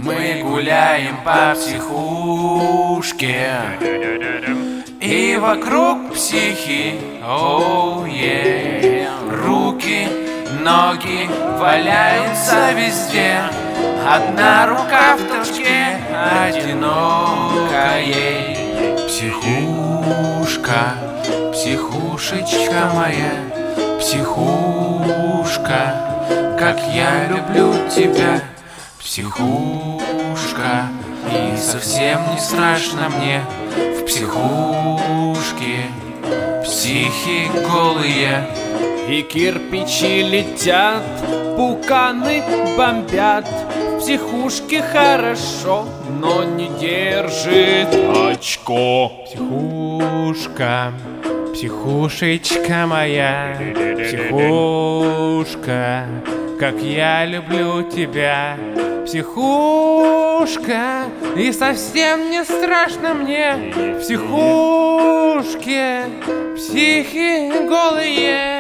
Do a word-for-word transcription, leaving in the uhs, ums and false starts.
Мы гуляем по психушке, и вокруг психи, оу, е. Руки, ноги валяются везде, одна рука в торчке, одинокой. Психушка, психушечка моя, психушка, как я люблю тебя, психушка. И совсем не страшно мне в психушке, психи голые. И кирпичи летят, пуканы бомбят. В психушке хорошо, но не держит очко. Психушка, психушечка моя, психушка, как я люблю тебя, психушка. И совсем не страшно мне в психушке, психи голые.